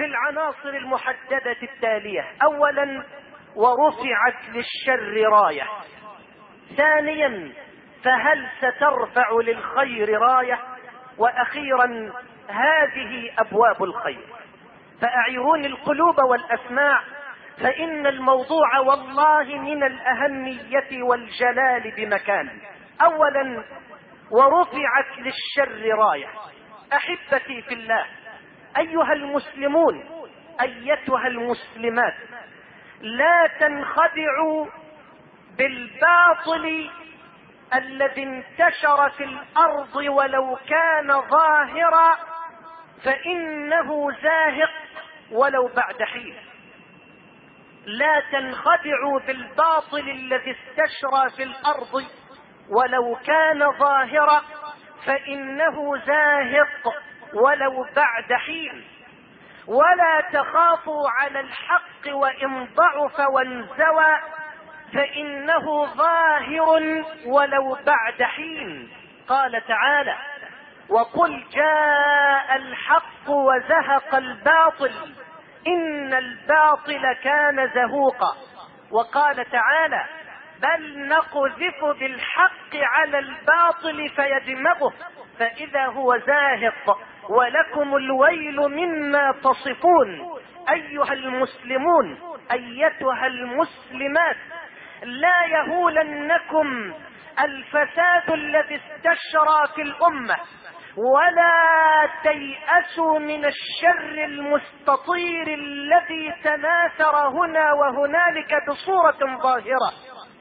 في العناصر المحددة التالية: أولا، ورفعت للشر راية. ثانيا، فهل سترفع للخير راية؟ وأخيرا، هذه أبواب الخير. فأعيروني القلوب والأسماع، فإن الموضوع والله من الأهمية والجلال بمكان. أولا، ورفعت للشر راية. أحبتي في الله، أيها المسلمون، أيتها المسلمات، لا تنخدعوا بالباطل الذي انتشر في الأرض ولو كان ظاهرا، فإنه زاهق ولو بعد حين. لا تنخدعوا بالباطل الذي استشرى في الأرض ولو كان ظاهرا، فإنه زاهق ولو بعد حين. ولا تخافوا على الحق وإن ضعف وانزوى، فإنه ظاهر ولو بعد حين. قال تعالى: وقل جاء الحق وزهق الباطل إن الباطل كان زهوقا. وقال تعالى: بل نقذف بالحق على الباطل فيدمغه فإذا هو زاهق ولكم الويل مما تصفون. أيها المسلمون، أيتها المسلمات، لا يهولنكم الفساد الذي استشرى في الأمة، ولا تيأسوا من الشر المستطير الذي تناثر هنا وهنالك بصورة ظاهرة،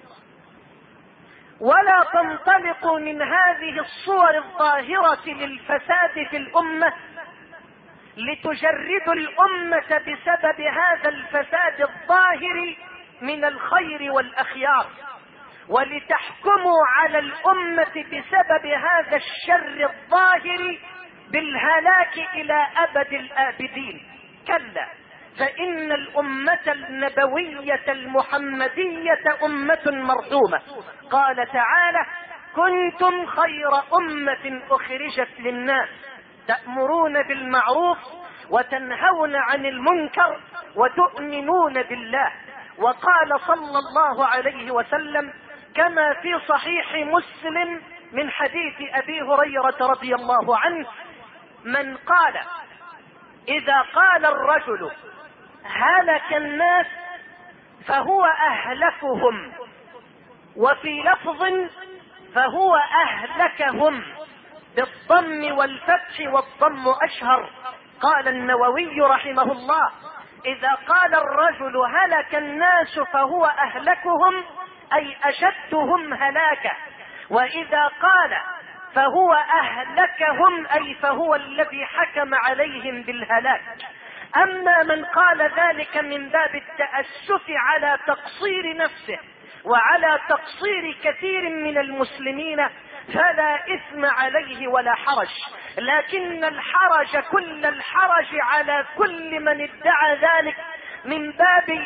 ولا تنطلقوا من هذه الصور الظاهرة للفساد في الأمة لتجردوا الأمة بسبب هذا الفساد الظاهر من الخير والأخيار، ولتحكموا على الأمة بسبب هذا الشر الظاهر بالهلاك إلى أبد الآبدين. كلا، فإن الأمة النبوية المحمدية أمة مرحومة. قال تعالى: كنتم خير أمة أخرجت للناس تأمرون بالمعروف وتنهون عن المنكر وتؤمنون بالله. وقال صلى الله عليه وسلم كما في صحيح مسلم من حديث أبي هريرة رضي الله عنه: من قال إذا قال الرجل هلك الناس فهو أهلكهم، وفي لفظ فهو أهلكهم بالضم والفتح، والضم أشهر. قال النووي رحمه الله: إذا قال الرجل هلك الناس فهو أهلكهم أي أشدهم هلاكا، وإذا قال فهو أهلكهم أي فهو الذي حكم عليهم بالهلاك. أما من قال ذلك من باب التأسف على تقصير نفسه وعلى تقصير كثير من المسلمين فلا إثم عليه ولا حرج، لكن الحرج كل الحرج على كل من ادعى ذلك من باب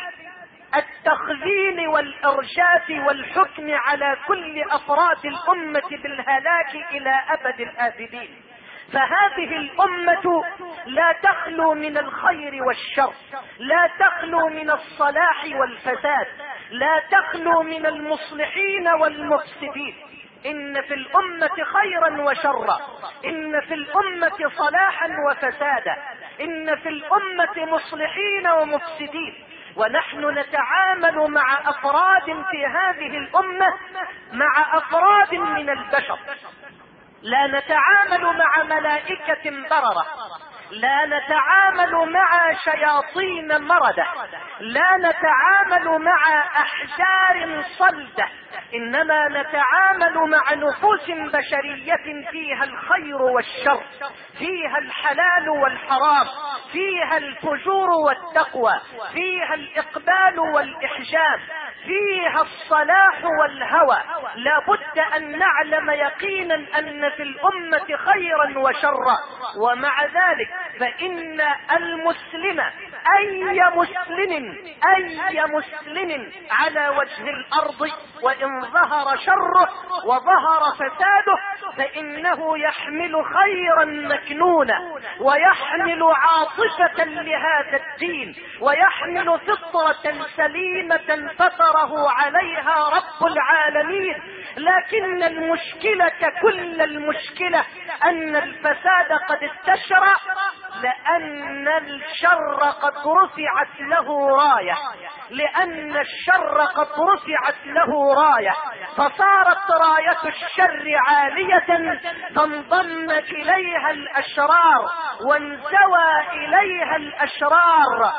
التخذيل والإرجاف والحكم على كل أفراد الأمة بالهلاك إلى أبد الآبدين. فهذه الأمة لا تخلو من الخير والشر، لا تخلو من الصلاح والفساد، لا تخلو من المصلحين والمفسدين. إن في الأمة خيرا وشرا، إن في الأمة صلاحا وفسادا، إن في الأمة مصلحين ومفسدين. ونحن نتعامل مع أفراد في هذه الأمة مع أفراد من البشر، لا نتعامل مع ملائكة بررة، لا نتعامل مع شياطين مردة، لا نتعامل مع أحجار صلدة، إنما نتعامل مع نفوس بشرية فيها الخير والشر، فيها الحلال والحرام، فيها الفجور والتقوى، فيها الإقبال والإحجام، فيها الصلاح والهوى. لا بد أن نعلم يقينا أن في الأمة خيرا وشرا، ومع ذلك فإن المسلم أي مسلم على وجه الأرض وإن ظهر شره وظهر فساده فإنه يحمل خيرا مكنونا، ويحمل عاطفة لهذا الدين، ويحمل فطرة سليمة فطره عليها رب العالمين. لكن المشكلة كل المشكلة أن الفساد قد استشرع، لأن الشر قد رفعت له راية، لأن الشر قد رفعت له راية، فصارت راية الشر عالية، فانضم إليها الأشرار، وانزوى إليها الأشرار،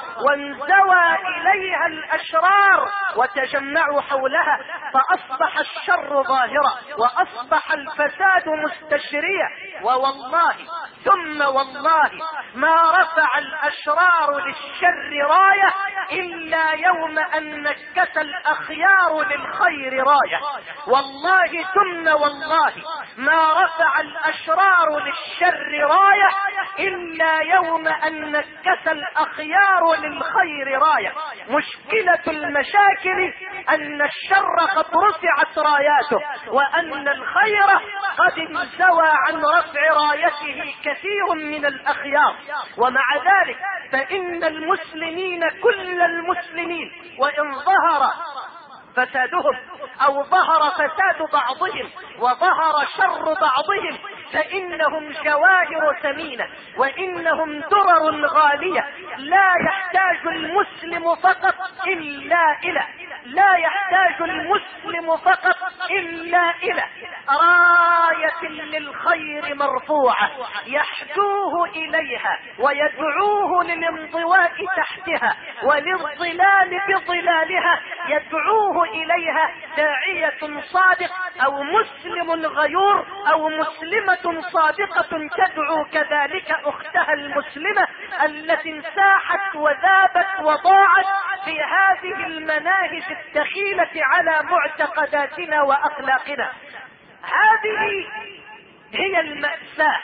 وتجمعوا حولها، فأصبح الشر ظاهرا وأصبح الفساد مستشريا. ووالله ثم والله ما رفع الأشرار للشر راية إلا يوم أن نكس الأخيار للخير راية. والله ثم والله ما رفع الأشرار للشر راية إلا يوم أن نكس الأخيار للخير راية. مشكلة المشاكل أن الشر قد رفعت راياته، وأن الخير قد انزوى عن رفع رايته كثير من الأخيار. ومع ذلك فإن المسلمين كل المسلمين وإن ظهر فسادهم أو ظهر فساد بعضهم وظهر شر بعضهم فإنهم جواهر ثمينة، وإنهم درر غالية. لا يحتاج المسلم فقط إلا إلى راية للخير مرفوعة يحدوه إليها ويدعوه للانضواء تحتها وللظلال بظلالها، يدعوه إليها داعية صادق أو مسلم غيور أو مسلمة صادقة تدعو كذلك أختها المسلمة التي انساحت وذابت وضاعت في هذه المناهج الدخيلة على معتقداتنا وأخلاقنا. هذه هي المأساة،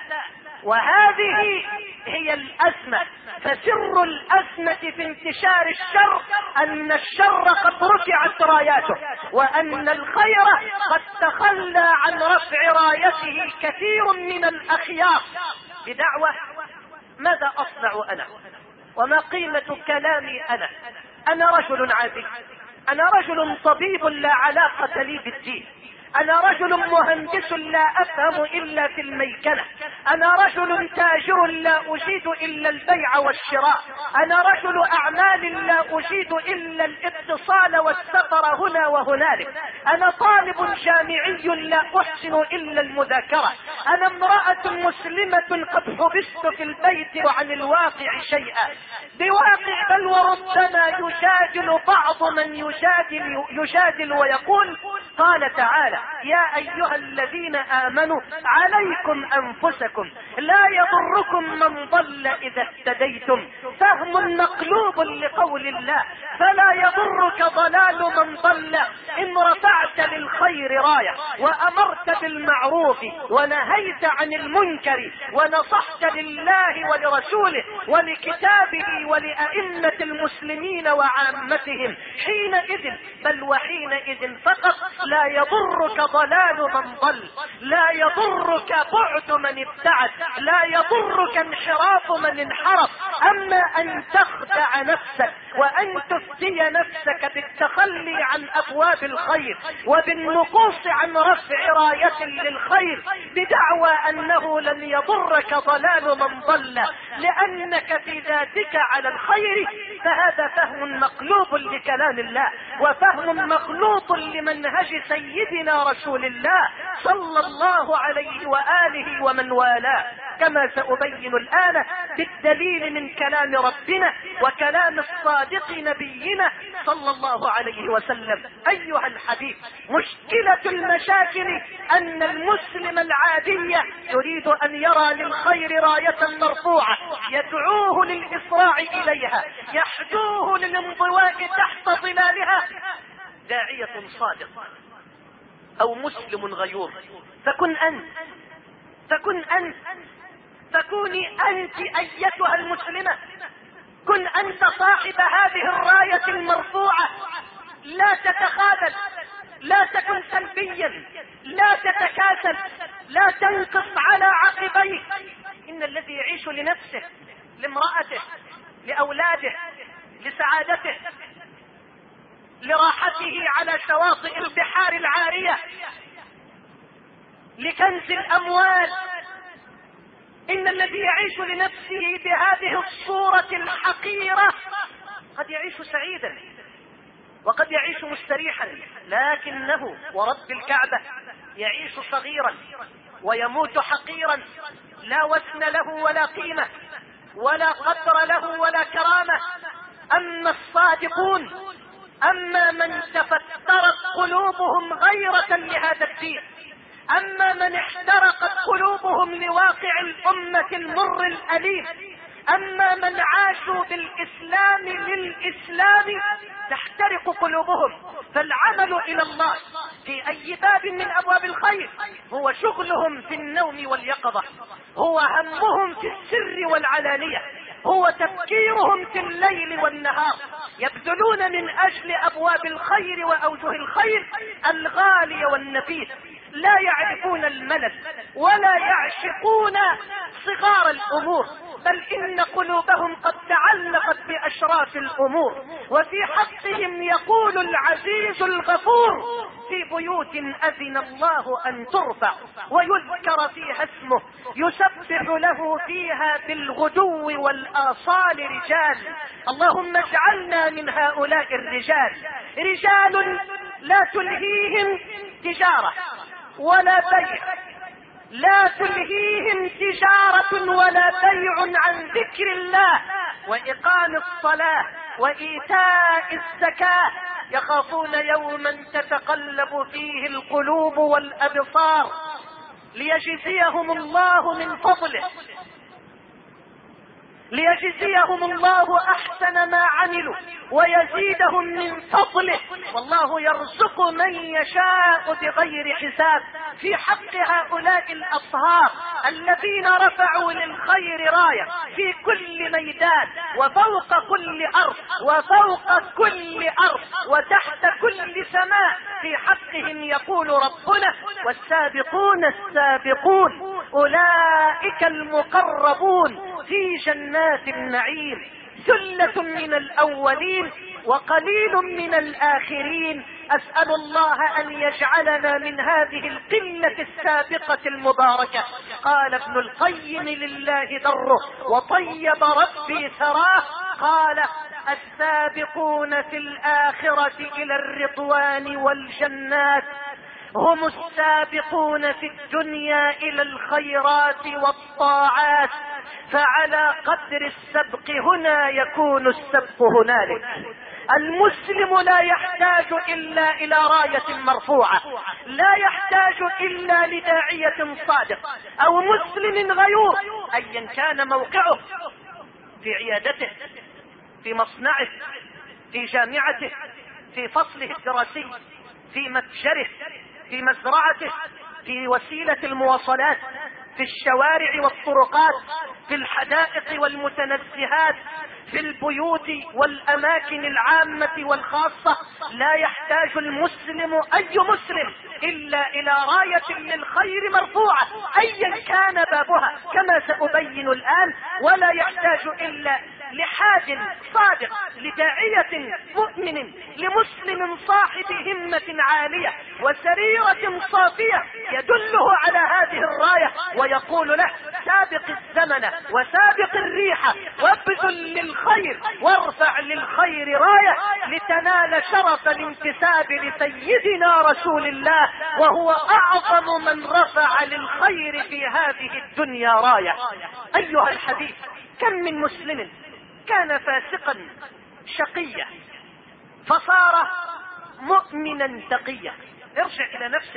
وهذه هي الأزمة. فسر الأزمة في انتشار الشر أن الشر قد رفعت راياته، وأن الخير قد تخلى عن رفع رايته كثير من الأخيار بدعوة ماذا أصنع أنا؟ وما قيمة كلامي أنا رجل عادي، أنا رجل طبيب لا علاقة لي بالدين، أنا رجل مهندس لا أفهم إلا في الميكنة، أنا رجل تاجر لا أجيد إلا البيع والشراء، أنا رجل أعمال لا أجيد إلا الاتصال والسفر هنا وهنالك، أنا طالب جامعي لا أحسن إلا المذاكرة، أنا امرأة مسلمة قد حبست في البيت وعن الواقع شيئا بواقع، بل وربما يجادل بعض من يجادل ويقول قال تعالى يا أيها الذين آمنوا عليكم أنفسكم لا يضركم من ضل إذا اهتديتم، فهم مقلوب لقول الله، فلا يضرك ضلال من ضل إن رفعت للخير راية وأمرت بالمعروف ونهيت عن المنكر ونصحت لله ولرسوله ولكتابه ولأئمة المسلمين وعامتهم، حينئذ بل وحينئذ فقط لا يضرك ضلال من ضل، لا يضرك بعد من ابتعد، لا يضرك انحراف من انحرف. أما أن تخدع نفسك وأن تفتي نفسك بالتخلي عن أبواب الخير وبالنقوص عن رفع راية للخير بدعوى أنه لن يضرك ضلال من ضل لأنك في ذاتك على الخير، فهذا فهم مقلوب لكلام الله وفهم مخلوط لمنهج سيدنا رسول الله صلى الله عليه وآله ومن والاه، كما سأبين الآن بالدليل من كلام ربنا وكلام الصادق نبينا صلى الله عليه وسلم. أيها الحبيب، مشكلة المشاكل أن المسلم العادي يريد أن يرى للخير راية مرفوعة يدعوه للإسراع إليها، يحدوه للانضواء تحت ظلالها داعية صادق أو مسلم غيور. فكوني أنت أيتها المسلمة، كن كن انت صاحب هذه الراية المرفوعة، لا تتخاذل، لا تكن سلبيا، لا تتكاسل، لا تنقص على عقبيك. ان الذي يعيش لنفسه، لامرأته، لأولاده، لسعادته، لراحته على شواطئ البحار العارية، لكنز الأموال، إن الذي يعيش لنفسه بهذه الصورة الحقيرة قد يعيش سعيدا وقد يعيش مستريحا، لكنه ورب الكعبة يعيش صغيرا ويموت حقيرا، لا وزن له ولا قيمة ولا قدر له ولا كرامة. أما الصادقون، أما من تفترت قلوبهم غيرة لهذا الدين، أما من احترقت قلوبهم لواقع الأمة المر الأليم، أما من عاشوا بالإسلام للإسلام تحترق قلوبهم، فالعمل إلى الله في أي باب من أبواب الخير هو شغلهم في النوم واليقظة، هو همهم في السر والعلانية، هو تفكيرهم في الليل والنهار، يبذلون من أجل أبواب الخير وأوجه الخير الغالي والنفيس، لا يعرفون الملل ولا يعشقون صغار الأمور، بل إن قلوبهم قد تعلقت بأشراف الأمور. وفي حقهم يقول العزيز الغفور: في بيوت أذن الله أن ترفع ويذكر فيها اسمه يسبح له فيها بالغدو والآصال رجال. اللهم اجعلنا من هؤلاء الرجال، رجال لا تلهيهم تجارة ولا بيع، لا تلهيهم تجارة ولا بيع عن ذكر الله وإقام الصلاة وإيتاء الزكاة، يخافون يوما تتقلب فيه القلوب والأبصار ليجزيهم الله من فضله، ليجزيهم الله أحسن ما عملوا ويزيدهم من فضله، والله يرزق من يشاء بغير حساب. في حق هؤلاء الأطهار الذين رفعوا للخير راية في كل ميدان وفوق كل أرض وفوق كل أرض وتحت كل سماء، في حقهم يقول ربنا: والسابقون السابقون أولئك المقربون في جنات النعيم، ثلة من الأولين وقليل من الآخرين. أسأل الله أن يجعلنا من هذه القلة السابقة المباركة. قال ابن القيم: لله دره وطيب ربي ثراه، قال: السابقون في الآخرة إلى الرضوان والجنات هم السابقون في الدنيا إلى الخيرات والطاعات، فعلى قدر السبق هنا يكون السبق هنالك. المسلم لا يحتاج إلا إلى راية مرفوعة، لا يحتاج إلا لداعية صادق أو مسلم غيور أيا كان موقعه، في عيادته، في مصنعه، في جامعته، في فصله الدراسي، في متجره، في مزرعته، في وسيلة المواصلات، في الشوارع والطرقات، في الحدائق والمتنزهات، في البيوت والأماكن العامة والخاصة. لا يحتاج المسلم أي مسلم إلا إلى راية للخير مرفوعة أيا كان بابها كما سأبين الآن، ولا يحتاج إلا لحاج صادق، لداعية مؤمن، لمسلم صاحب همة عالية وسريرة صافية يدله على هذه الراية ويقول له: سابق الزمن وسابق الريح وابذل للخير وارفع للخير راية لتنال شرف الانتساب لسيدنا رسول الله، وهو أعظم من رفع للخير في هذه الدنيا راية. أيها الحبيب، كم من مسلم كان فاسقا شقيا فصار مؤمنا تقيا. ارجع إلى نفسك،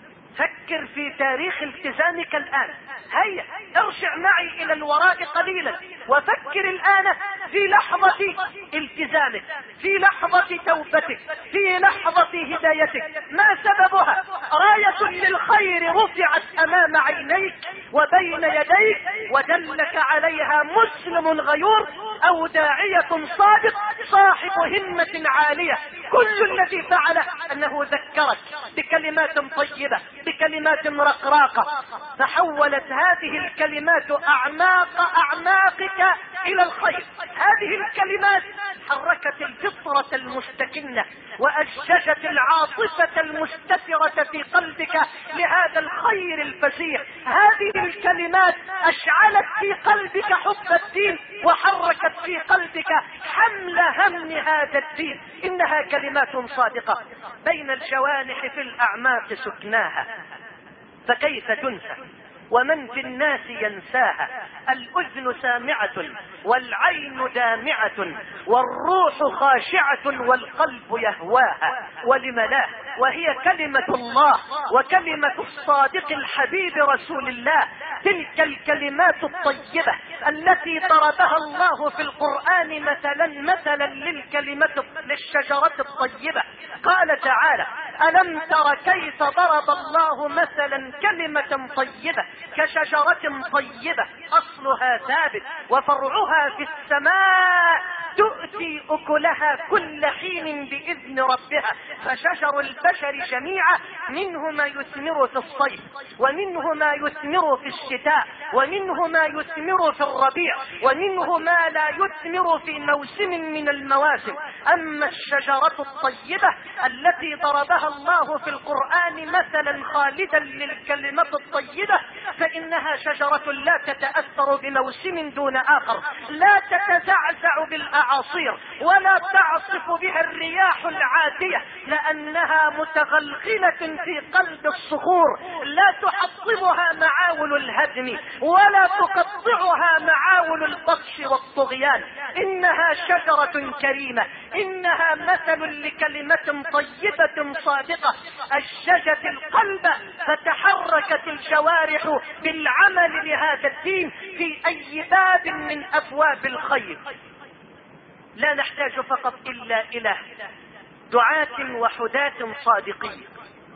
فكر في تاريخ التزامك الآن، هيا ارجع معي إلى الوراء قليلا وفكر الآن في لحظة التزامك، في لحظة توبتك، في لحظة هدايتك. ما سببها؟ راية للخير رفعت أمام عينيك وبين يديك ودلك عليها مسلم غيور او داعية صادق صاحب همة عالية. كل الذي فعله انه ذكرك بكلمات طيبة بكلمات رقراقة، فحولت هذه الكلمات اعماقك الى الخير. هذه الكلمات حركت الفطرة المستكنة وأججت العاطفة المستترة في قلبك لهذا الخير الفسيح. هذه الكلمات أشعلت في قلبك حب الدين وحركت في قلبك حمل هم هذا الدين. إنها كلمات صادقة بين الجوانح في الأعماق سكناها، فكيف تنسى ومن في الناس ينساها؟ الأذن سامعة والعين دامعة والروح خاشعة والقلب يهواها. ولم لا؟ وهي كلمة الله وكلمة الصادق الحبيب رسول الله. تلك الكلمات الطيبة التي ضربها الله في القرآن مثلا للشجرة الطيبة. قال تعالى: ألم تر كيف ضرب الله مثلا كلمة طيبة كشجرة طيبة أصلها ثابت وفرعها في السماء تؤتي أكلها كل حين بإذن ربها. فشجر البشر جميعا منه ما يثمر في الصيف ومنه ما يثمر في الشتاء ومنه ما يثمر في الربيع ومنه ما لا يثمر في موسم من المواسم. أما الشجرة الطيبة التي ضربها الله في القرآن مثلا خالدا للكلمة الطيبة فإنها شجرة لا تتأثر بموسم دون آخر، لا تتزعزع بالأعاصير ولا تعصف بها الرياح العاتية، لأنها متغلغلة في قلب الصخور، لا تحطمها معاول الهدم ولا تقطعها معاول البطش والطغيان. إنها شجرة كريمة، إنها مثل لكلمة طيبة صادقة أشجت القلب فتحركت الجوارح بالعمل لهذا الدين في أي باب من أبواب الخير. لا نحتاج فقط إلا إلى دعاة وحداة صادقين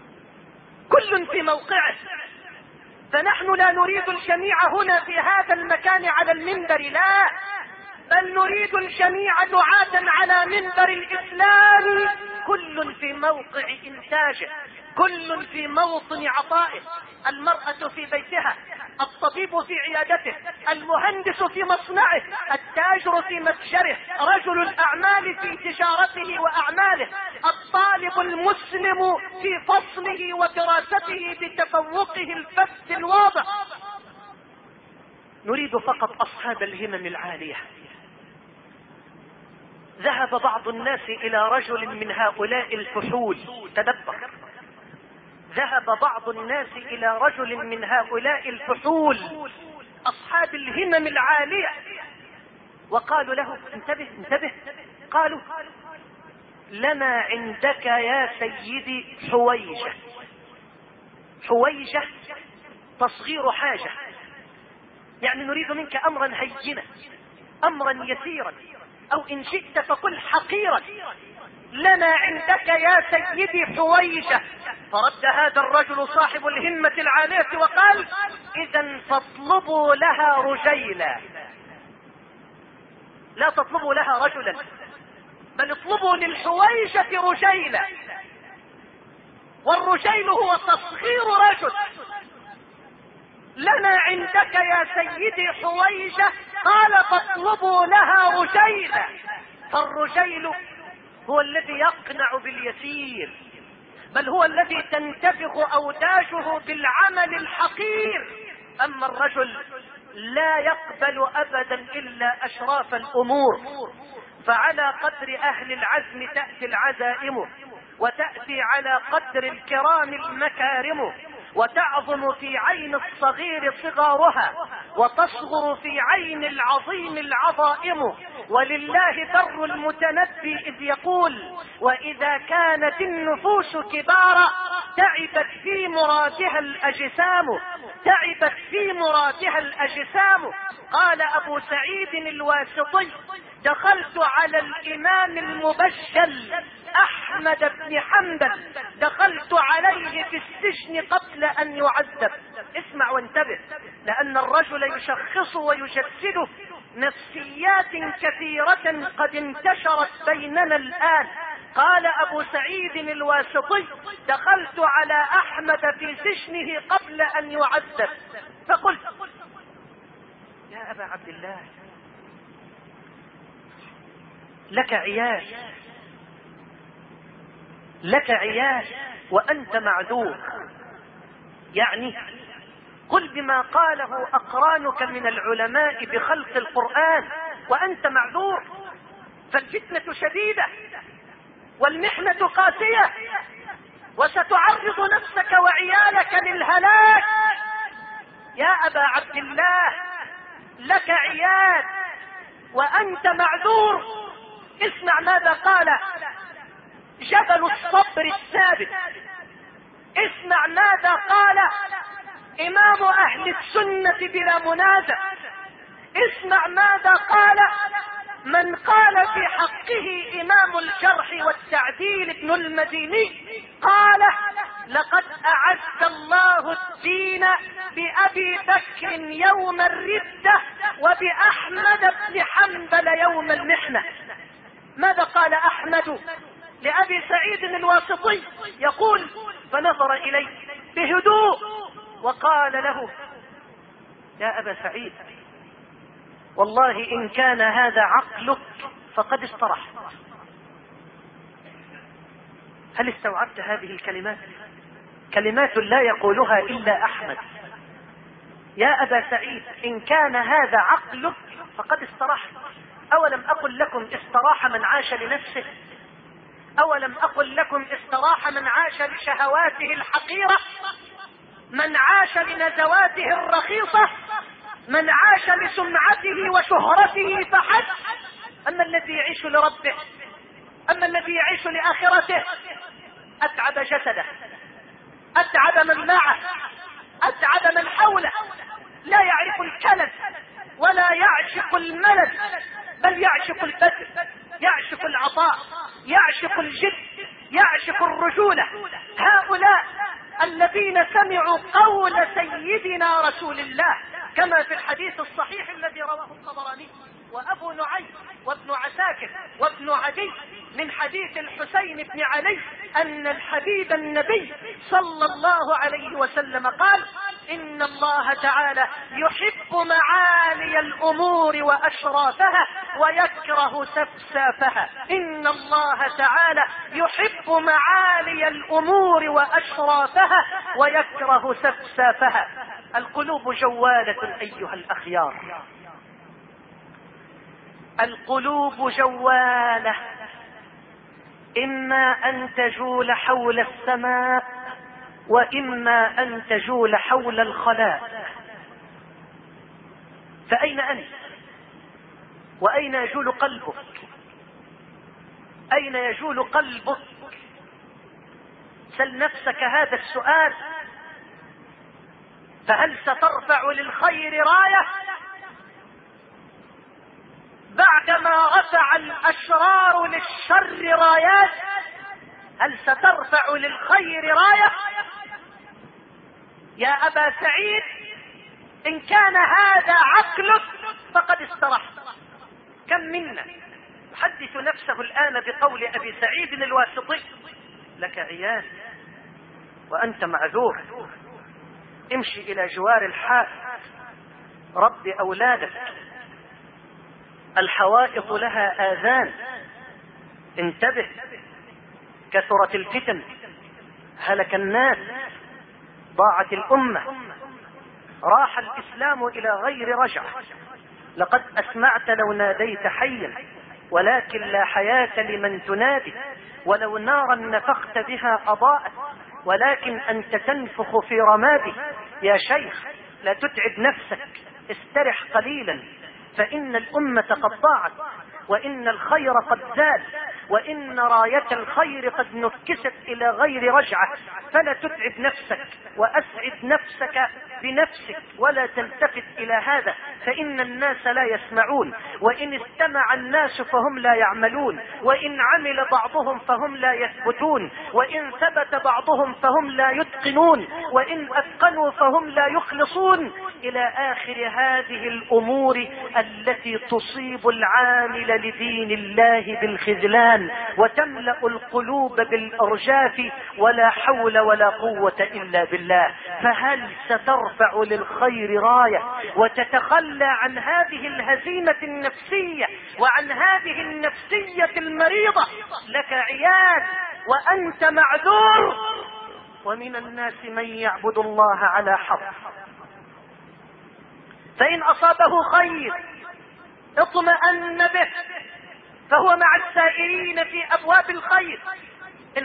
كل في موقعه. فنحن لا نريد الجميع هنا في هذا المكان على المنبر، لا، بل نريد الجميع دعاة على منبر الإسلام، كل في موقع إنتاجه، كل في موطن عطائه. المرأة في بيتها، الطبيب في عيادته، المهندس في مصنعه، التاجر في متجره، رجل الأعمال في تجارته وأعماله، الطالب المسلم في فصله ودراسته بتفوقه الفذ الواضح. نريد فقط أصحاب الهمم العالية. ذهب بعض الناس إلى رجل من هؤلاء الفحول، تدبر، ذهب بعض الناس إلى رجل من هؤلاء الفحول أصحاب الهمم العالية وقالوا له: انتبه. قالوا: لنا عندك يا سيدي حويجة. حويجة تصغير حاجة، يعني نريد منك أمرا هينا، أمرا يسيرا، أو إن شئت فقل حقيرا. لنا عندك يا سيدي حويجة. فرد هذا الرجل صاحب الهمة العالية وقال: إذا فاطلبوا لها رجيلا. لا تطلبوا لها رجلا، بل اطلبوا للحويجة رجيلا. والرجيل هو تصغير رجل. لنا عندك يا سيدي حويجة، قال: فاطلبوا لها رجيلا. فالرجيل هو الذي يقنع باليسير، بل هو الذي تنتفخ أوداجه بالعمل الحقير. أما الرجل لا يقبل أبدا إلا أشراف الأمور. فعلى قدر أهل العزم تأتي العزائم، وتأتي على قدر الكرام المكارم، وتعظم في عين الصغير صغارها، وتصغر في عين العظيم العظائم. ولله در المتنبي إذ يقول: وإذا كانت النفوس كبارا تعبت في مرادها الأجسام، تعبت في مرادها الأجسام. قال أبو سعيد الواسطي: دخلت على الإمام المبجل أحمد بن حنبل، دخلت عليه في السجن قبل أن يعذب. اسمع وانتبه، لأن الرجل يشخص ويجسده نفسيات كثيرة قد انتشرت بيننا الآن. قال أبو سعيد الواسطي: دخلت على أحمد في سجنه قبل أن يعذب، فقلت: يا أبا عبد الله، لك عيال، لك عيال وأنت معذور. يعني قل بما قاله أقرانك من العلماء بخلق القرآن وأنت معذور، فالفتنة شديدة والمحنة قاسية، وستعرض نفسك وعيالك للهلاك. يا أبا عبد الله، لك عيال وأنت معذور. اسمع ماذا قال جبل الصبر الثابت، اسمع ماذا قال إمام أهل السنة بلا منازع، اسمع ماذا قال من قال في حقه إمام الجرح والتعديل ابن المديني، قال: لقد أعز الله الدين بأبي بكر يوم الردة وبأحمد بن حنبل يوم المحنة. ماذا قال أحمد لأبي سعيد الواسطي؟ يقول: فنظر إليه بهدوء وقال له: يا أبا سعيد، والله إن كان هذا عقلك فقد استرحت. هل استوعبت هذه الكلمات؟ كلمات لا يقولها إلا أحمد. يا أبا سعيد، إن كان هذا عقلك فقد استرحت. أولم أقل لكم استراح من عاش لنفسه؟ أولم أقل لكم استراح من عاش لشهواته الحقيرة، من عاش لنزواته الرخيصة، من عاش لسمعته وشهرته فحسب؟ أما الذي يعيش لربه، أما الذي يعيش لآخرته، أتعب جسده، أتعب من معه، أتعب من حوله، لا يعرف الكلل ولا يعشق الملل، بل يعشق البذل، يعشق العطاء، يعشق الجد، يعشق الرجولة. هؤلاء الذين سمعوا قول سيدنا رسول الله كما في الحديث الصحيح الذي رواه الطبراني وأبو نعيم وابن عساكر وابن عدي من حديث الحسين بن علي أن الحبيب النبي صلى الله عليه وسلم قال: إن الله تعالى يحب معالي الأمور وأشرافها ويكره سفسافها. إن الله تعالى يحب معالي الأمور وأشرافها ويكره سفسافها. القلوب جوالة أيها الأخيار، القلوب جوالة، إما أن تجول حول السماء وإما أن تجول حول الخلاء. فأين أنت؟ وأين يجول قلبك؟ أين يجول قلبك؟ سل نفسك هذا السؤال. فهل سترفع للخير راية بعدما رفع الأشرار للشر رايات؟ هل سترفع للخير راية؟ يا أبا سعيد، إن كان هذا عقلك فقد استرحت. كم منا يحدث نفسه الآن بقول أبي سعيد الواسطي: لك عيال وأنت معذور، امشي إلى جوار الحائط، رب أولادك، الحوائط لها آذان، انتبه، كثرت الفتن، هلك الناس، ضاعت الأمة، راح الإسلام إلى غير رجعة. لقد أسمعت لو ناديت حيا، ولكن لا حياة لمن تنادي، ولو نارا نفخت بها أضاءت، ولكن أنت تنفخ في رمادي. يا شيخ، لا تتعب نفسك، استرح قليلا، فإن الأمة قد ضاعت، وإن الخير قد زال، وإن راية الخير قد نكست إلى غير رجعة، فلا تتعب نفسك وأسعد نفسك بنفسك ولا تلتفت إلى هذا، فإن الناس لا يسمعون، وإن استمع الناس فهم لا يعملون، وإن عمل بعضهم فهم لا يثبتون، وإن ثبت بعضهم فهم لا يتقنون، وإن أتقنوا فهم لا يخلصون، إلى آخر هذه الأمور التي تصيب العامل لدين الله بالخذلان وتملأ القلوب بالإرجاف، ولا حول ولا قوة إلا بالله. فهل سترفع للخير راية وتتخلى عن هذه الهزيمة النفسية وعن هذه النفسية المريضة؟ لك عياد وأنت معذور. ومن الناس من يعبد الله على حرف، فإن أصابه خير اطمأن به فهو مع السائرين في أبواب الخير. إن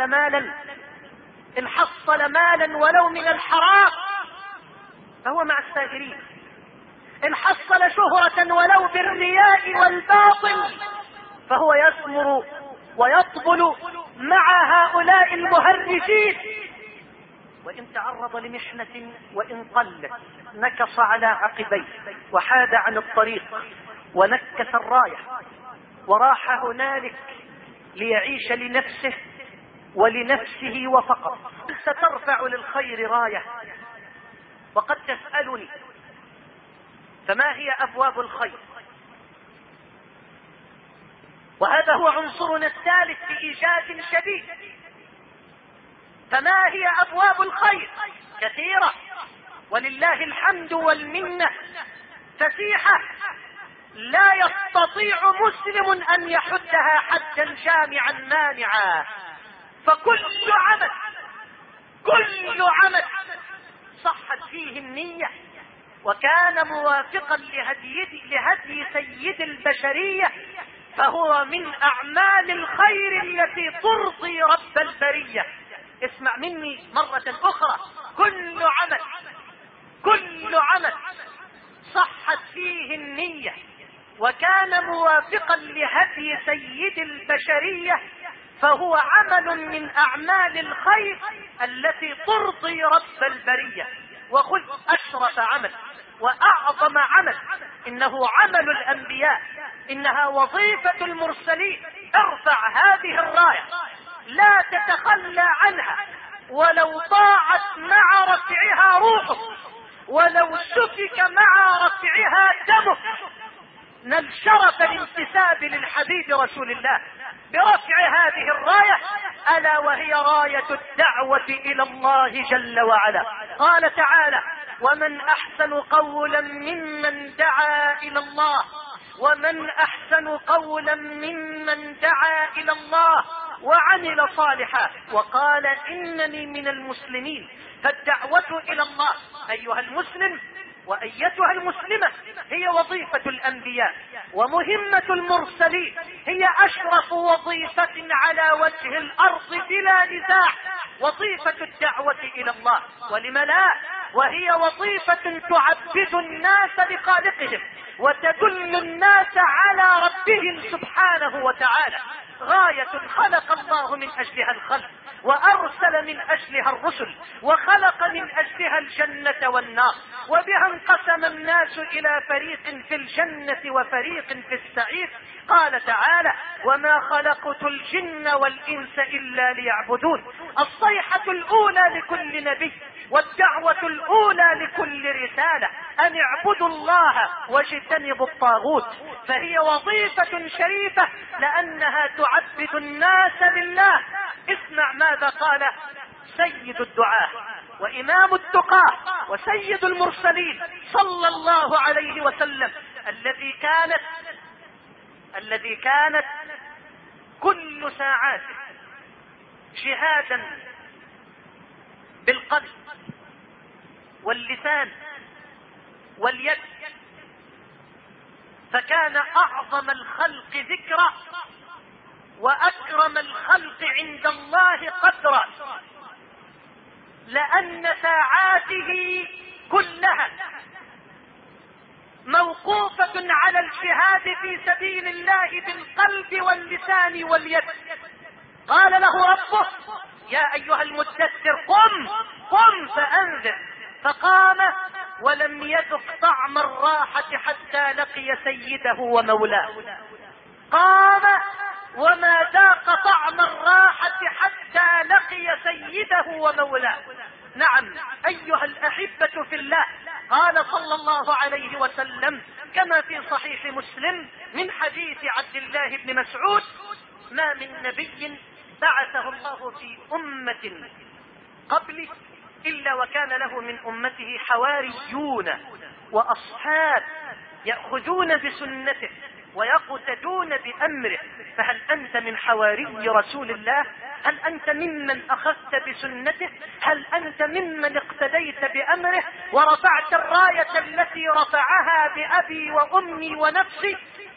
حصل مالا ولو من الحرام فهو مع السائرين. إن حصل شهرة ولو بالرياء والباطل فهو يثمر ويطبل مع هؤلاء المهرجين. وإن تعرض لمحنة وإن قلت نكص على عقبيه وحاد عن الطريق ونكس الراية وراح هنالك ليعيش لنفسه ولنفسه وفقط. سترفع للخير راية. وقد تسألني فما هي أبواب الخير؟ وهذا هو عنصرنا الثالث بإيجاز شديد. فما هي أبواب الخير؟ كثيرة ولله الحمد والمنة، فسيحة لا يستطيع مسلم أن يحدها حدا جامعا مانعا. فكل عمل صحت فيه النية وكان موافقا لهدي سيد البشرية فهو من أعمال الخير التي ترضي رب البرية. اسمع مني مرة أخرى، كل عمل صحت فيه النية وكان موافقا لهدي سيد البشرية فهو عمل من أعمال الخير التي ترضي رب البرية. وخذ أشرف عمل وأعظم عمل، إنه عمل الأنبياء، إنها وظيفة المرسلين. ارفع هذه الراية، لا تتخلى عنها ولو ضاعت مع رفعها روحك، ولو سفك مع رفعها دمك. نل شرف الانتساب للحبيب رسول الله برفع هذه الراية، ألا وهي راية الدعوة إلى الله جل وعلا. قال تعالى: ومن أحسن قولا ممن دعا إلى الله، ومن أحسن قولا ممن دعا إلى الله وعمل صالحا وقال إنني من المسلمين. فالدعوة إلى الله أيها المسلم وأيتها المسلمة هي وظيفة الأنبياء ومهمة المرسلين، هي أشرف وظيفة على وجه الأرض بلا نزاع، وظيفة الدعوة إلى الله. ولم لا؟ وهي وظيفة تعبد الناس لخالقهم وتدل الناس على ربهم سبحانه وتعالى. غاية خلق الله من أجلها الخلق وأرسل من أجلها الرسل وخلق من أجلها الجنة والنار، وبها انقسم الناس إلى فريق في الجنة وفريق في السعير. قال تعالى: وما خلقت الجن والإنس إلا ليعبدون. الصيحة الأولى لكل نبي والدعوة الأولى لكل رسالة أن اعبدوا الله واجتنبوا الطاغوت. فهي وظيفة شريفة لأنها تعبد الناس لله. اسمع ماذا قال سيد الدعاة وإمام التقاة وسيد المرسلين صلى الله عليه وسلم، الذي كانت كل ساعاته جهادا بالقلب واللسان واليد، فكان أعظم الخلق ذكرا وأكرم الخلق عند الله قدرا، لأن ساعاته كلها موقوفة على الجهاد في سبيل الله بالقلب واللسان واليد. قال له ربه: يا ايها المدثر قم فانذر. فقام ولم يذق طعم الراحة حتى لقي سيده ومولاه. قام وما ذاق طعم الراحة حتى لقي سيده ومولاه. نعم ايها الاحبة في الله، قال صلى الله عليه وسلم كما في صحيح مسلم من حديث عبد الله بن مسعود: ما من نبي بعثه الله في أمة قبله إلا وكان له من أمته حواريون وأصحاب يأخذون بسنته ويقتدون بأمره. فهل أنت من حواري رسول الله؟ هل أنت ممن أخذت بسنته؟ هل أنت ممن اقتديت بأمره ورفعت الراية التي رفعها بأبي وأمي ونفسي؟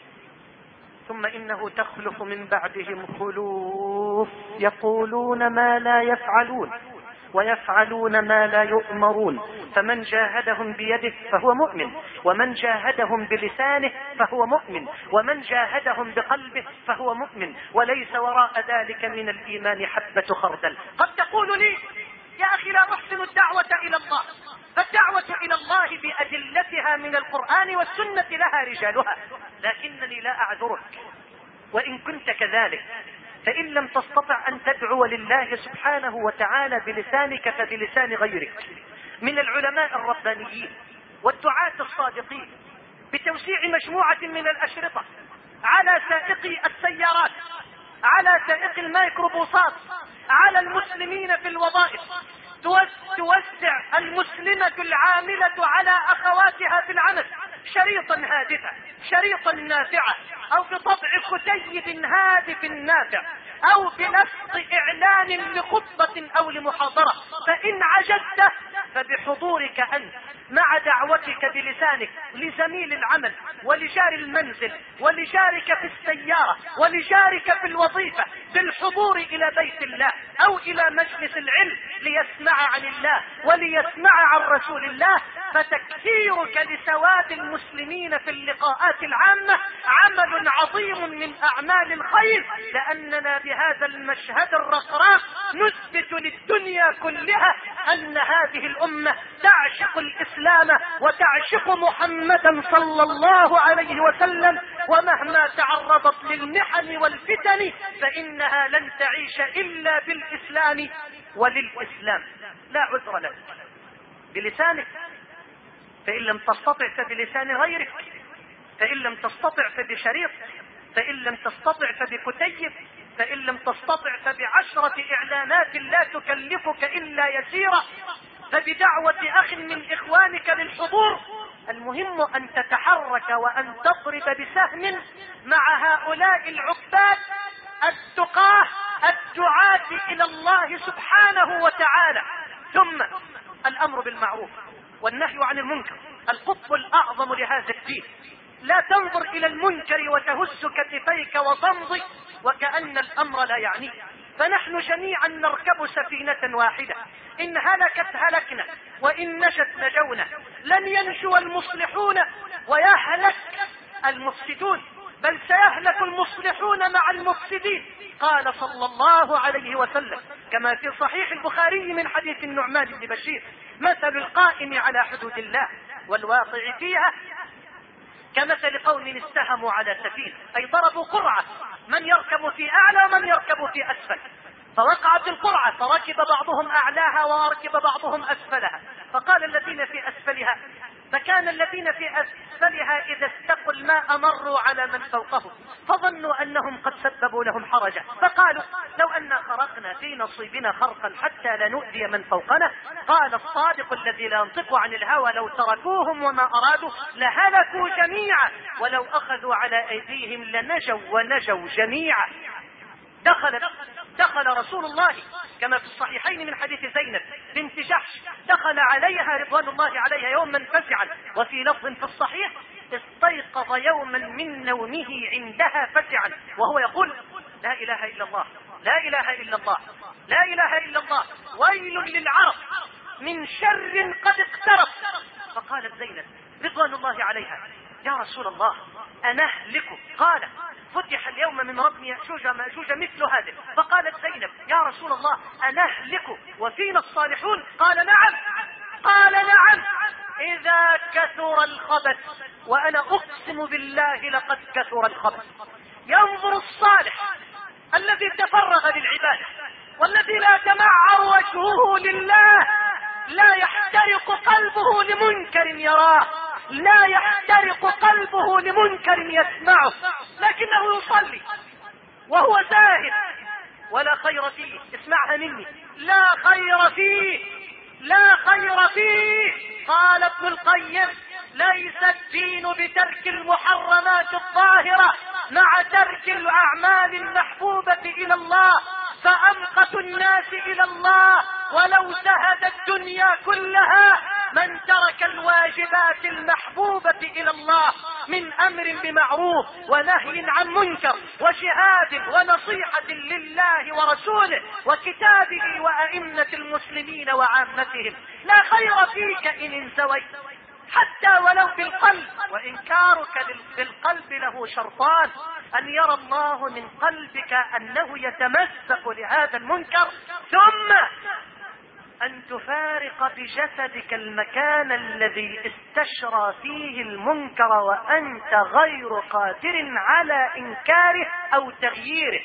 ثم إنه تخلف من بعدهم خلوف يقولون ما لا يفعلون ويفعلون ما لا يؤمرون، فمن جاهدهم بيده فهو مؤمن، ومن جاهدهم بلسانه فهو مؤمن، ومن جاهدهم بقلبه فهو مؤمن، وليس وراء ذلك من الإيمان حبة خردل. قد تقول لي: يا أخي لا نحسن الدعوة إلى الله. فالدعوة إلى الله بأدلتها من القرآن والسنة لها رجالها، لكنني لا أعذرك وإن كنت كذلك. فإن لم تستطع أن تدعو لله سبحانه وتعالى بلسانك فبلسان غيرك من العلماء الربانيين والدعاة الصادقين، بتوسيع مجموعة من الأشرطة على سائقي السيارات، على سائق الميكروبوسات، على المسلمين في الوظائف، توسع المسلمة العاملة على أخواتها في العمل شريطا هادفا، شريطا نافعا، أو بطبع كتيب هادف نافع، أو بنسق إعلان لخطبة أو لمحاضرة. فإن عجزت فبحضورك أنت مع دعوتك بلسانك لزميل العمل ولجار المنزل ولجارك في السيارة ولجارك في الوظيفة، بالحضور إلى بيت الله أو إلى مجلس العلم ليسمع عن الله وليسمع عن رسول الله، فتكثيرك لسواد المسلمين في اللقاءات العامة عمل عظيم من أعمال الخير، لأننا بهذا المشهد الرقراق نثبت للدنيا كلها أن هذه الأمة تعشق الإسلام وتعشق محمدا صلى الله عليه وسلم، ومهما تعرضت للمحن والفتن فإنها لن تعيش إلا بالإسلام وللإسلام. لا عذر لك بلسانك، فإن لم تستطع فبلسان غيرك، فإن لم تستطع فبشريط، فإن لم تستطع فبكتيب، فإن لم تستطع فب10 إعلانات لا تكلفك إلا يسيرا، فبدعوة أخ من إخوانك للحضور. المهم أن تتحرك وأن تضرب بسهم مع هؤلاء العباد التقاه الدعاة إلى الله سبحانه وتعالى. ثم الأمر بالمعروف والنهي عن المنكر القطب الأعظم لهذا الدين. لا تنظر إلى المنكر وتهز كتفيك وتمضي وكأن الأمر لا يعنيك، فنحن جميعا نركب سفينة واحدة، إن هلكت هلكنا وإن نجت نجونا. لن ينجو المصلحون ويهلك المفسدون، بل سيهلك المصلحون مع المفسدين. قال صلى الله عليه وسلم كما في صحيح البخاري من حديث النعمان بن بشير: مثل القائم على حدود الله والواقع فيها كمثل قوم استهموا على سفينة، أي ضربوا قرعة من يركب في أعلى ومن يركب في أسفل، فوقعت القرعة فركب بعضهم أعلاها وركب بعضهم أسفلها، فقال الذين في أسفلها، فكان الذين في أسفلها إذا استقوا الماء مروا على من فوقهم فظنوا أنهم قد سببوا لهم حرجا، فقالوا لو أن خرقنا في نصيبنا خرقا حتى لا نؤذي من فوقنا. قال الصادق الذي لا ينطق عن الهوى لو تركوهم وما أرادوا لهلكوا جميعا ولو أخذوا على أيديهم لنجوا ونجوا جميعا. دخل رسول الله كما في الصحيحين من حديث زينب بنت جحش، دخل عليها رضوان الله عليها يوما فزعا، وفي لفظ في الصحيح استيقظ يوما من نومه عندها فزعا وهو يقول: لا إله إلا الله، لا إله إلا الله، لا إله إلا الله، ويل للعرب من شر قد اقترب. فقالت زينب: رضوان الله عليها: يا رسول الله أنهلك؟ قال: فتح اليوم من ردم يأجوج ومأجوج مثل هذا. فقالت زينب: يا رسول الله أنهلك وفينا الصالحون؟ قال: نعم. قال: نعم إذا كثر الخبث، وأنا أقسم بالله لقد كثر الخبث. ينظر الصالح الذي تفرغ للعبادة والذي لا تمعر وجهه لله، لا يحترق قلبه لمنكر يراه، لا يحترق قلبه لمنكر يسمعه، لكنه يصلي وهو زاهد ولا خير فيه. اسمعها مني: لا خير فيه، لا خير فيه. قال ابن القيم: ليس الدين بترك المحرمات الظاهرة مع ترك الأعمال المحبوبة إلى الله، فأمقت الناس إلى الله ولو زهد الدنيا كلها من ترك الواجبات المحبوبة إلى الله من أمر بمعروف ونهي عن منكر وجهاد ونصيحة لله ورسوله وكتابه وأئمة المسلمين وعامتهم. لا خير فيك إن انزويت حتى ولو بالقلب، وإنكارك بالقلب له شرطان: أن يرى الله من قلبك أنه يتمسك لهذا المنكر، ثم أن تفارق بجسدك المكان الذي استشرى فيه المنكر وأنت غير قادر على إنكاره أو تغييره.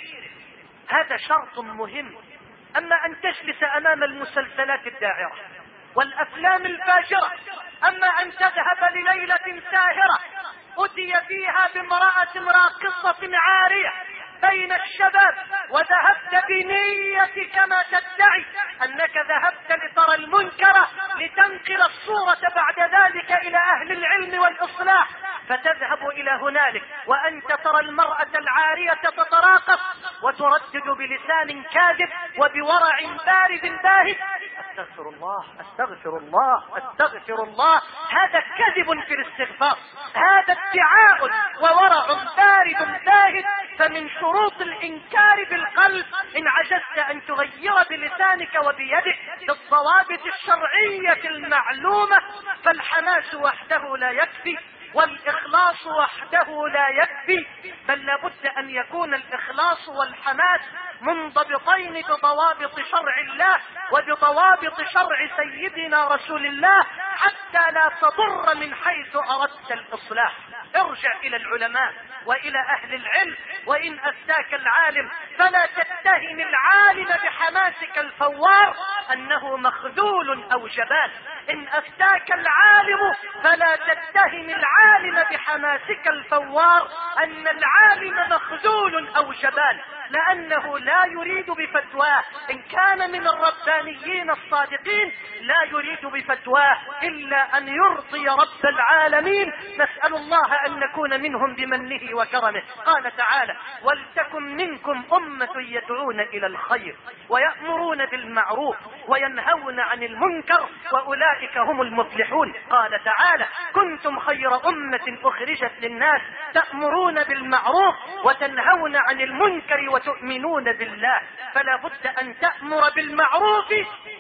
هذا شرط مهم. أما أن تجلس أمام المسلسلات الداعرة والأفلام الفاجرة، أما أن تذهب لليلة ساهرة أتي فيها بامرأة راقصة عارية بين الشباب، وذهبت بنية كما تدعي أنك ذهبت لترى المنكر لتنقل الصورة بعد ذلك إلى أهل العلم والإصلاح، فتذهب إلى هنالك وأنت ترى المرأة العارية تتراقص وتردد بلسان كاذب وبورع بارد باهت: استغفر الله استغفر الله استغفر الله. هذا كذب في الاستغفار، هذا ادعاء وورع بارد باهت. فمن شروط الإنكار بالقلب إن عجزت أن تغير بلسانك وبيدك بالضوابط الشرعية المعلومة، فالحماس وحده لا يكفي والإخلاص وحده لا يكفي، بل لابد أن يكون الإخلاص والحماس منضبطين بضوابط شرع الله وبضوابط شرع سيدنا رسول الله حتى لا تضر من حيث أردت الإصلاح. ارجع إلى العلماء وإلى أهل العلم، وإن أفتاك العالم فلا تتهم العالم بحماسك الفوار أنه مخذول أو جبان. إن أفتاك العالم فلا تتهم العالم بحماسك الفوار أن العالم مخذول أو جبان، لأنه لا يريد بفتواه إن كان من الربانيين الصادقين لا يريد بفتواه إلا أن يرضي رب العالمين. نسأل الله أن نكون منهم بمنه وكرمه. قال تعالى: ولتكن منكم أمة يدعون إلى الخير ويأمرون بالمعروف وينهون عن المنكر وأولئك هم المفلحون. قال تعالى: كنتم خير أمة أخرجت للناس تأمرون بالمعروف وتنهون عن المنكر وتؤمنون بالله. فلا بد أن تأمر بالمعروف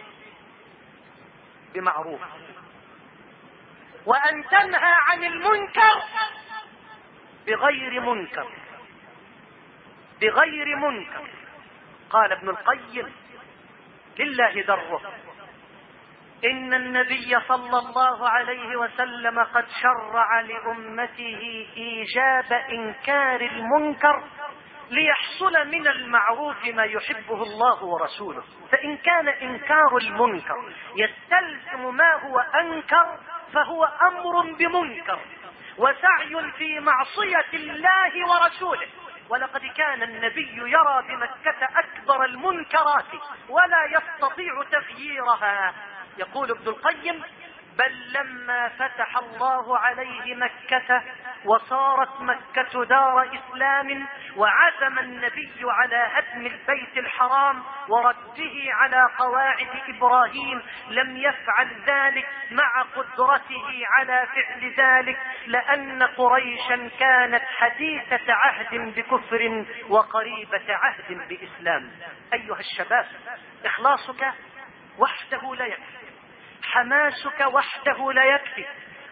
بمعروف وأن تنهى عن المنكر بغير منكر، بغير منكر. قال ابن القيم: لله دره، إن النبي صلى الله عليه وسلم قد شرع لأمته إيجاب إنكار المنكر ليحصل من المعروف ما يحبه الله ورسوله. فإن كان إنكار المنكر يستلزم ما هو أنكر فهو أمر بمنكر وسعي في معصية الله ورسوله. ولقد كان النبي يرى بمكة أكبر المنكرات ولا يستطيع تغييرها. يقول ابن القيم: بل لما فتح الله عليه مكة وصارت مكة دار إسلام وعزم النبي على هدم البيت الحرام ورده على قواعد إبراهيم لم يفعل ذلك مع قدرته على فعل ذلك، لأن قريشا كانت حديثة عهد بكفر وقريبة عهد بإسلام. أيها الشباب، إخلاصك وحده لا يكفي، حماسك وحده لا يكفي،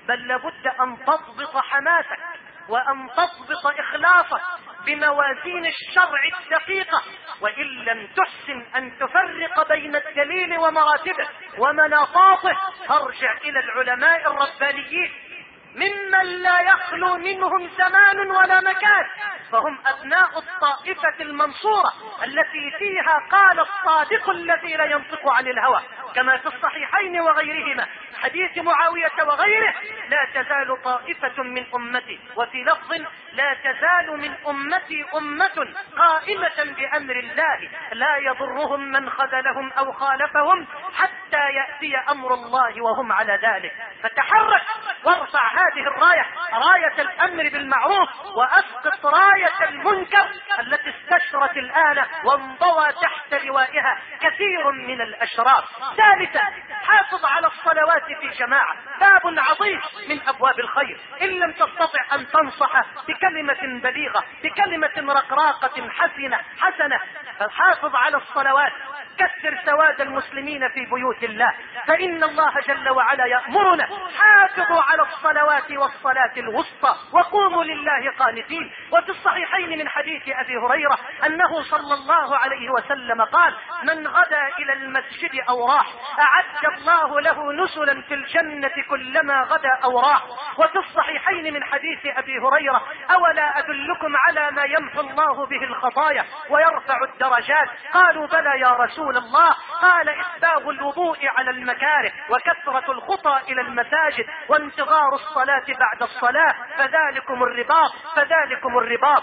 بل لابد أن تضبط حماسك وأن تضبط إخلاصك بموازين الشرع الدقيقة، وإن لم تحسن أن تفرق بين الدليل ومراتبه ومناطاته فارجع إلى العلماء الربانيين ممن لا يخلو منهم زمان ولا مكان، فهم أبناء الطائفة المنصورة التي فيها قال الصادق الذي لا ينطق عن الهوى، كما في الصحيحين وغيرهما حديث معاوية وغيره: لا تزال طائفة من أمتي، وفي لفظ: لا تزال من أمتي أمة قائمة بأمر الله لا يضرهم من خذلهم أو خالفهم حتى يأتي أمر الله وهم على ذلك. فتحرك وارفع هذه الراية، راية الأمر بالمعروف، وأسقط راية المنكر التي استشرت الآن وانضوى تحت لوائها كثير من الأشرار. ثالثا، حافظ على الصلوات في جماعة، باب عظيم من أبواب الخير. إن لم تستطع أن تنصح بكلمة بليغة، بكلمة رقراقة حسنة، فحافظ على الصلوات. كثر سواد المسلمين في بيوت الله، فإن الله جل وعلا يأمرنا: حافظوا على الصلوات والصلاة الوسطى وقوموا لله قانتين. وفي الصحيحين من حديث أبي هريرة أنه صلى الله عليه وسلم قال: من غدا إلى المسجد أو راح أعد الله له نزلا في الجنة كلما غدا أو راح. وفي الصحيحين من حديث أبي هريرة: أولا أدلكم على ما يمحو الله به الخطايا ويرفع الدرجات؟ قالوا: بلى يا رسول الله. قال: إسباغ الوضوء على المكاره، وكثرة الخطى إلى المساجد، وانتظار الصلاة بعد الصلاة، فذلكم الرباط.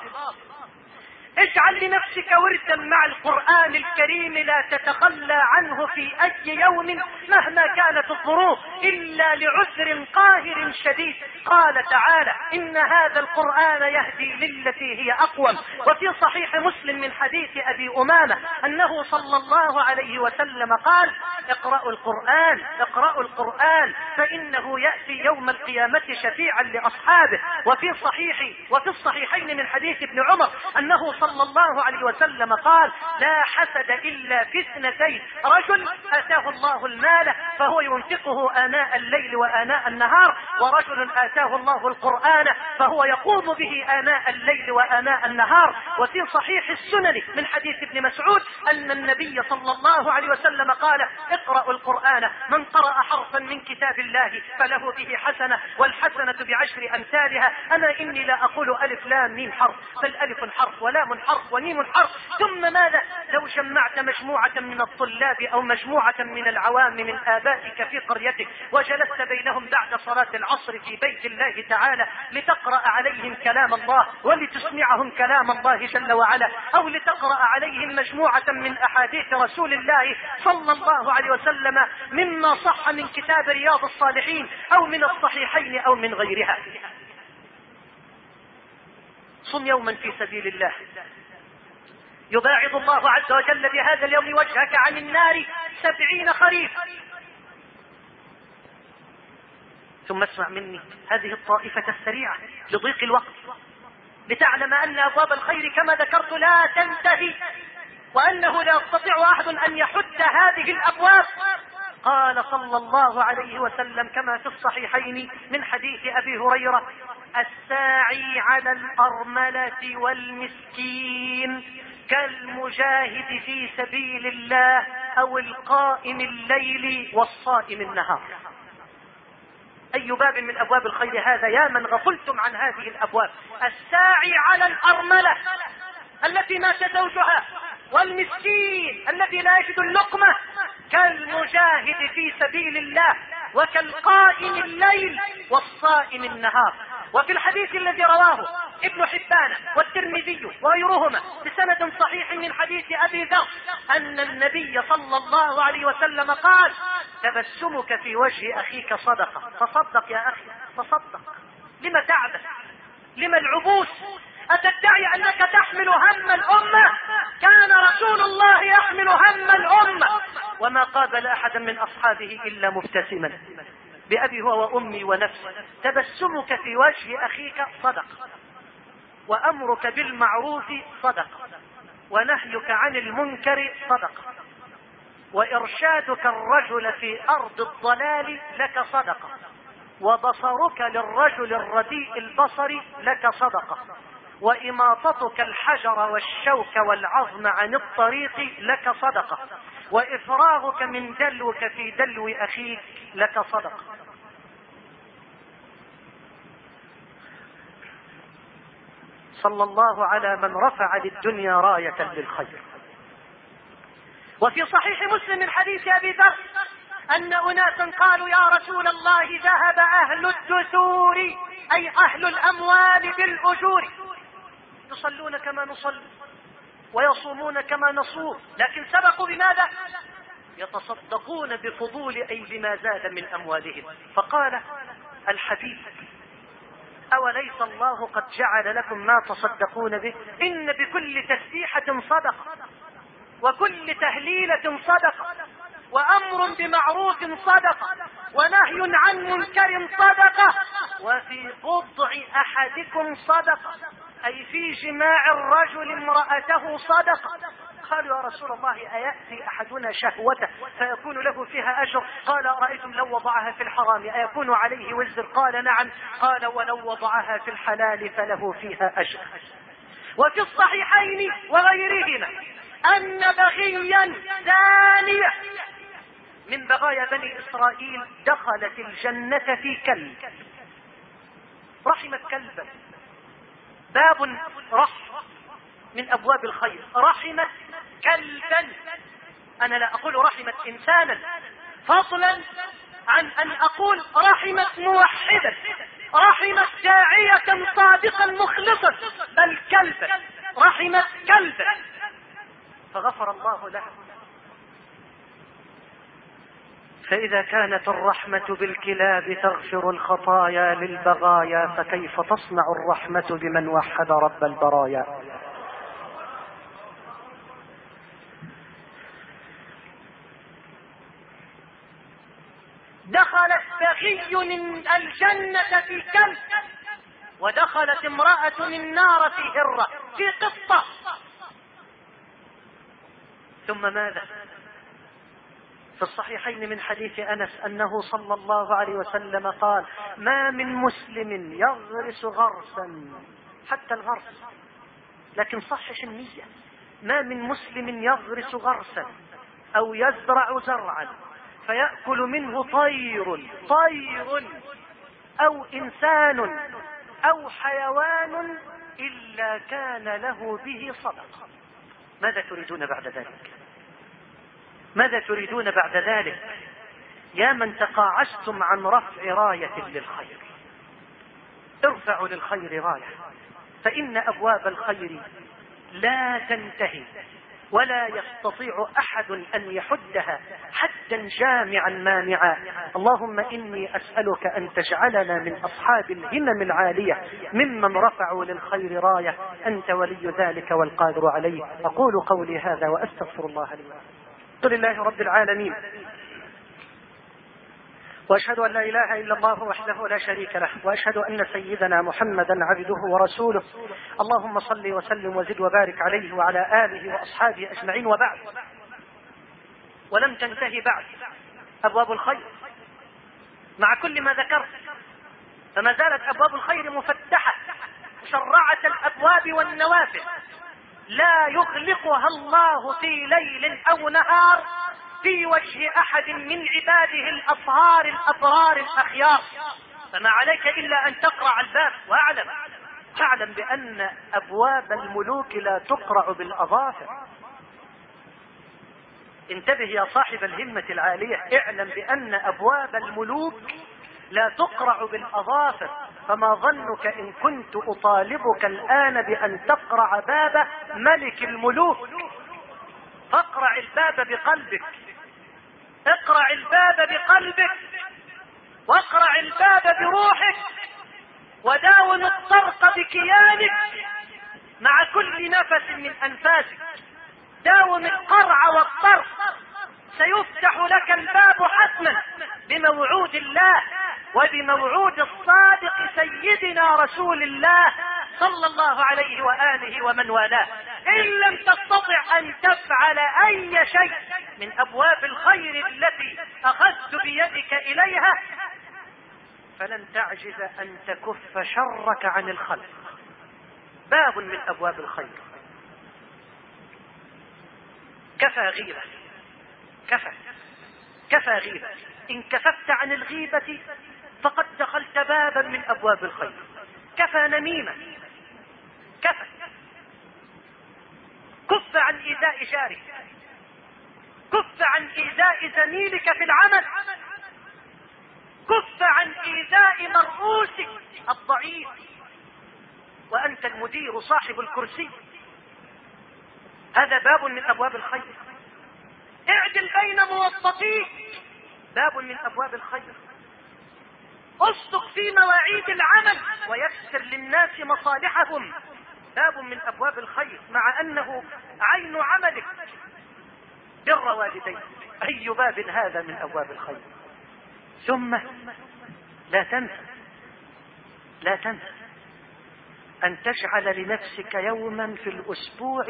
اجعل لنفسك وردا مع القرآن الكريم لا تتخلى عنه في أي يوم مهما كانت الظروف إلا لعذر قاهر شديد. قال تعالى: إن هذا القرآن يهدي للتي هي أقوم. وفي صحيح مسلم من حديث أبي أمامة أنه صلى الله عليه وسلم قال: اقرأوا القرآن فإنه يأتي يوم القيامة شفيعا لأصحابه. وفي الصحيحين من حديث ابن عمر أنه صلى الله عليه وسلم قال: لا حسد إلا في اثنتين: رجل آتاه الله المال فهو ينفقه آناء الليل وآناء النهار، ورجل آتاه الله القرآن فهو يقوم به آناء الليل وآناء النهار. وفي صحيح السنن من حديث ابن مسعود أن النبي صلى الله عليه وسلم قال: اقرأوا القرآن، من قرأ حرفا من كتاب الله فله به حسنة، والحسنة بعشر أمثالها. أنا إني لا أقول ألف لام ميم حرف، بل ألف حرف ولام حرف وميم حرف. ثم ماذا لو جمعت مجموعة من الطلاب أو مجموعة من العوام من آبائك في قريتك وجلست بينهم بعد صلاة العصر في بيت الله تعالى لتقرأ عليهم كلام الله ولتسمعهم كلام الله جل وعلا، أو لتقرأ عليهم مجموعة من أحاديث رسول الله صلى الله عليه وسلم مما صح من كتاب رياض الصالحين أو من الصحيحين أو من غيرها. صم يوما في سبيل الله يباعد الله عز وجل بهذا اليوم وجهك عن النار 70 خريف. ثم اسمع مني هذه الطائفة السريعة لضيق الوقت، لتعلم أن أبواب الخير كما ذكرت لا تنتهي، وأنه لا يستطيع أحد أن يحد هذه الأبواب. قال صلى الله عليه وسلم كما في الصحيحين من حديث أبي هريرة: الساعي على الأرملة والمسكين كالمجاهد في سبيل الله أو القائم الليل والصائم النهار. أي باب من أبواب الخير هذا يا من غفلتم عن هذه الأبواب؟ الساعي على الأرملة التي مات زوجها، والمسكين الذي لا يجد اللقمة، كالمجاهد في سبيل الله وكالقائم الليل والصائم النهار. وفي الحديث الذي رواه ابن حبان والترمذي وغيرهما بسند صحيح من حديث أبي ذر أن النبي صلى الله عليه وسلم قال: تبسمك في وجه أخيك صدقة. تصدق يا أخي، تصدق. لما تعبث؟ لما العبوس؟ أتدعي أنك تحمل هم الأمة؟ كان رسول الله يحمل هم الأمة وما قابل أحدا من أصحابه إلا مبتسما بأبي هو وأمي ونفسي. تبسمك في وجه أخيك صدق، وأمرك بالمعروف صدق، ونهيك عن المنكر صدق، وإرشادك الرجل في أرض الضلال لك صدقة، وبصرك للرجل الرديء البصر لك صدقة، وإماطتك الحجر والشوك والعظم عن الطريق لك صدقة، وإفراغك من دلوك في دلو أخيك لك صدقة. صلى الله على من رفع للدنيا راية للخير. وفي صحيح مسلم من حديث أبي ذر أن أناسا قالوا يا رسول الله ذهب أهل الدثور أي أهل الأموال بالأجور، يصلون كما نصلي ويصومون كما نصوم، لكن سبقوا بماذا؟ يتصدقون بفضول أي بما زاد من أموالهم. فقال الحبيب أوليس الله قد جعل لكم ما تصدقون به؟ إن بكل تسبيحة صدقة، وكل تهليلة صدقة، وأمر بمعروف صدقة، ونهي عن منكر صدقة، وفي بضع أحدكم صدقة أي في جماع الرجل امرأته صدقة. قالوا يا رسول الله أيأتي أحدنا شهوته فيكون له فيها أجر؟ قال أرأيتم لو وضعها في الحرام أيكون عليه وزر؟ قال نعم. قال ولو وضعها في الحلال فله فيها أجر. وفي الصحيحين وغيرهما أن بغيا زانية من بغايا بني إسرائيل دخلت الجنة في كلب، رحمت كلبا، باب رحمة من أبواب الخير، رحمت كلبا. أنا لا أقول رحمت إنسانا، فضلا عن أن أقول رحمت موحدا، رحمت داعية صادقا مخلصا، بل كلبا، رحمت كلبا فغفر الله له. فإذا كانت الرحمة بالكلاب تغفر الخطايا للبغايا، فكيف تصنع الرحمة بمن وحد رب البرايا؟ دخلت بغي الجنة في كلب، ودخلت امرأة النار في هرة، في قصة. ثم ماذا؟ في الصحيحين من حديث أنس أنه صلى الله عليه وسلم قال ما من مسلم يغرس غرسا، حتى الغرس، لكن صحح النية، ما من مسلم يغرس غرسا أو يزرع زرعا فيأكل منه طير أو إنسان أو حيوان إلا كان له به صدقة. ماذا تريدون بعد ذلك؟ ماذا تريدون بعد ذلك يا من تقاعستم عن رفع راية للخير؟ ارفعوا للخير راية، فإن أبواب الخير لا تنتهي، ولا يستطيع أحد أن يحدها حدا جامعا مانعا. اللهم إني أسألك أن تجعلنا من أصحاب الهمم العالية ممن رفعوا للخير راية، أنت ولي ذلك والقادر عليه. أقول قولي هذا وأستغفر الله لي ولكم. الحمد لله رب العالمين، وأشهد أن لا إله إلا الله وحده لا شريك له، وأشهد أن سيدنا محمدا عبده ورسوله. اللهم صل وسلم وزد وبارك عليه وعلى آله وأصحابه أجمعين. وبعد، ولم تنتهي بعد أبواب الخير مع كل ما ذكرت، فما زالت أبواب الخير مفتحة مشرعة الأبواب والنوافذ، لا يغلقها الله في ليل أو نهار في وجه أحد من عباده الأطهار الأبرار الأخيار. فما عليك إلا أن تقرع الباب، واعلم بأن أبواب الملوك لا تقرع بالأظافر. انتبه يا صاحب الهمة العالية، اعلم بأن أبواب الملوك لا تقرع بالأظافر. فما ظنك إن كنت أطالبك الآن بأن تقرع باب ملك الملوك؟ فاقرع الباب بقلبك، اقرع الباب بقلبك، واقرع الباب بروحك، وداوم الطرق بكيانك مع كل نفس من أنفاسك. داوم القرع والطرق، سيفتح لك الباب حتما بموعود الله وبموعود الصادق سيدنا رسول الله صلى الله عليه وآله ومن والاه. إن لم تستطع أن تفعل أي شيء من أبواب الخير التي أخذت بيدك إليها، فلن تعجز أن تكف شرك عن الخلق. باب من أبواب الخير. كفى غيبة، كفى غيبة. إن كففت عن الغيبة فقد دخلت بابا من أبواب الخير. كفى نميمة، كف عن إيذاء جارك، كف عن إيذاء زميلك في العمل، كف عن إيذاء مرؤوسك الضعيف وأنت المدير صاحب الكرسي. هذا باب من أبواب الخير. اعدل بين موظفيك، باب من أبواب الخير. اصدق في مواعيد العمل ويسر للناس مصالحهم، باب من أبواب الخير، مع أنه عين عملك. بر والديك، أي باب هذا من أبواب الخير. ثم لا تنسى أن تجعل لنفسك يوما في الأسبوع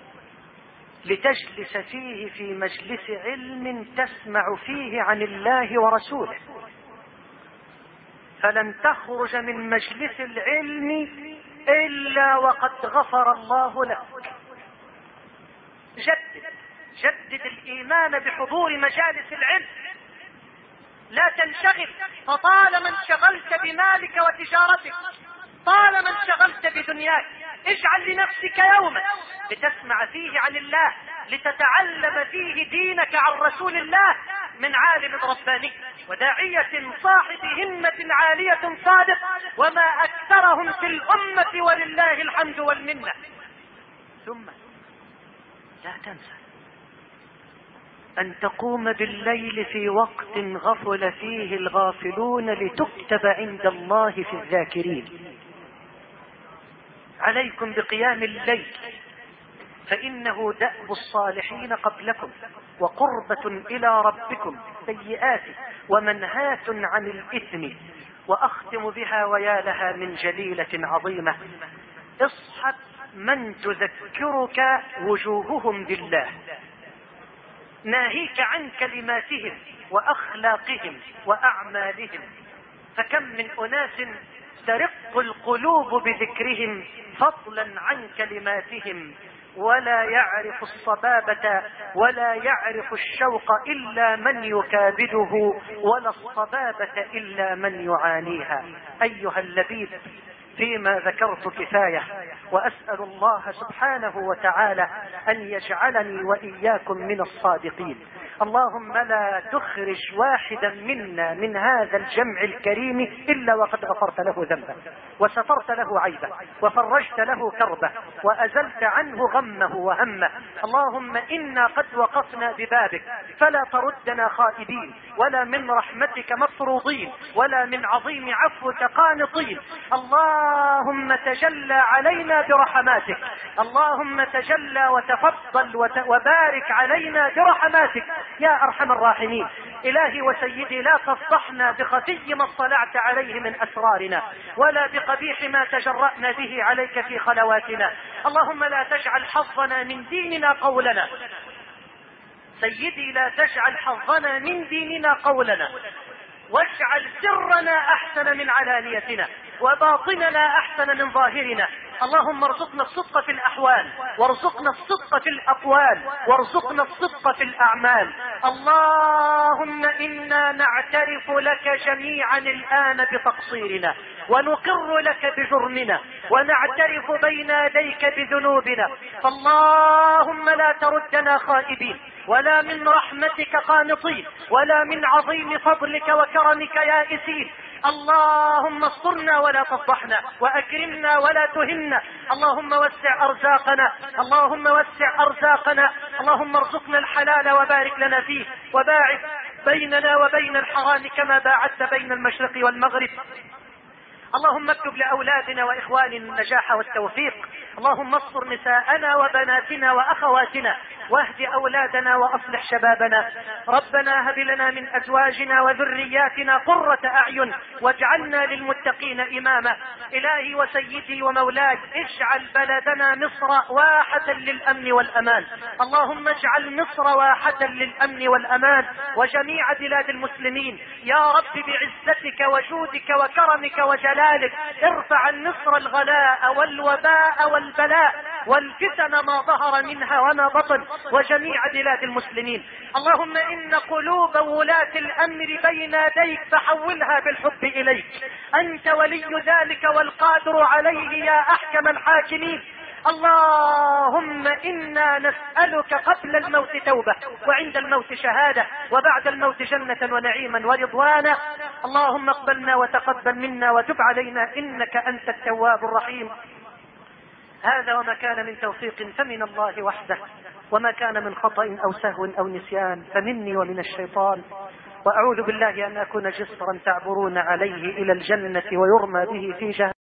لتجلس فيه في مجلس علم تسمع فيه عن الله ورسوله. فلن تخرج من مجلس العلم إلا وقد غفر الله لك. جدد الإيمان بحضور مجالس العلم. لا تنشغل، فطالما انشغلت بمالك وتجارتك، طالما انشغلت بدنياك، اجعل لنفسك يوما لتسمع فيه عن الله، لتتعلم فيه دينك عن رسول الله من عالم رباني وداعية صاحب همة عالية صادق، وما أكثرهم في الأمة ولله الحمد والمنة. ثم لا تنسى أن تقوم بالليل في وقت غفل فيه الغافلون لتكتب عند الله في الذاكرين. عليكم بقيام الليل، فإنه دأب الصالحين قبلكم وقربة إلى ربكم سيئات ومنهاة عن الإثم. وأختم بها ويا لها من جليلة عظيمة. اصحب من تذكرك وجوههم بالله، ناهيك عن كلماتهم وأخلاقهم وأعمالهم. فكم من أناس ترق القلوب بذكرهم فضلا عن كلماتهم، ولا يعرف الصبابة ولا يعرف الشوق إلا من يكابده، ولا الصبابة إلا من يعانيها. أيها اللبيب، فيما ذكرت كفاية، وأسأل الله سبحانه وتعالى أن يجعلني وإياكم من الصادقين. اللهم لا تخرج واحدا منا من هذا الجمع الكريم إلا وقد غفرت له ذنبه وسترت له عيبه وفرجت له كربه وأزلت عنه غمه وهمه. اللهم إنا قد وقفنا ببابك فلا تردنا خائبين، ولا من رحمتك مطرودين، ولا من عظيم عفوك قانطين. اللهم تجلى علينا برحماتك، اللهم تجلى وتفضل وبارك علينا برحماتك يا أرحم الراحمين. إلهي وسيدي، لا تفضحنا بخفي ما اطلعت عليه من أسرارنا، ولا بقبيح ما تجرأنا به عليك في خلواتنا. اللهم لا تجعل حظنا من ديننا قولنا، سيدي لا تجعل حظنا من ديننا قولنا، واجعل سرنا أحسن من علانيتنا، وباطننا أحسن من ظاهرنا. اللهم ارزقنا الصدق في الأحوال، وارزقنا الصدق في الأقوال، وارزقنا الصدق في الأعمال. اللهم إنا نعترف لك جميعا الآن بتقصيرنا، ونقر لك بجرمنا، ونعترف بين يديك بذنوبنا. فاللهم لا تردنا خائبين، ولا من رحمتك قانطين، ولا من عظيم فضلك وكرمك يائسين. اللهم استرنا ولا تفضحنا، وأكرمنا ولا تهنا. اللهم وسع أرزاقنا، اللهم وسع أرزاقنا. اللهم ارزقنا الحلال وبارك لنا فيه، وباعد بيننا وبين الحرام كما باعدت بين المشرق والمغرب. اللهم اكتب لأولادنا وإخواننا النجاح والتوفيق. اللهم استر نساءنا وبناتنا وأخواتنا واهد أولادنا وأصلح شبابنا. ربنا هب لنا من أزواجنا وذرياتنا قرة أعين واجعلنا للمتقين إماما. إلهي وسيدي ومولاي، اجعل بلدنا مصر واحة للأمن والأمان. اللهم اجعل مصر واحة للأمن والأمان وجميع بلاد المسلمين يا رب، بعزتك وجودك وكرمك وجلالك. ارفع عن مصر الغلاء والوباء والبلاء والفتن ما ظهر منها وما بطن وجميع بلاد المسلمين. اللهم إن قلوب ولاة الأمر بين يديك فحولها بالحب إليك. أنت ولي ذلك والقادر عليه يا أحكم الحاكمين. اللهم إنا نسألك قبل الموت توبة، وعند الموت شهادة، وبعد الموت جنة ونعيما ورضوانا. اللهم اقبلنا وتقبل منا وتب علينا إنك أنت التواب الرحيم. هذا وما كان من توفيق فمن الله وحده، وما كان من خطأ أو سهو أو نسيان فمني ومن الشيطان. وأعوذ بالله أن أكون جسرا تعبرون عليه إلى الجنة ويرمى به في جهنم.